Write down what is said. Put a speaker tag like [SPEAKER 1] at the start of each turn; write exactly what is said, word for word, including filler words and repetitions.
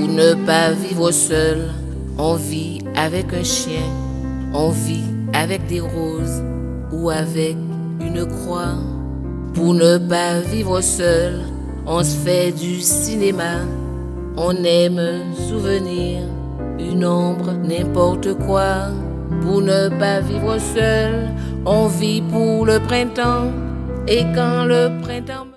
[SPEAKER 1] ne pas vivre seul, on vit avec un chien, on vit avec des roses ou avec une croix. Pour ne pas vivre seul, on se fait du cinéma, on aime souvenir, une ombre, n'importe quoi. Pour ne pas vivre seul, on vit pour le printemps, et quand le printemps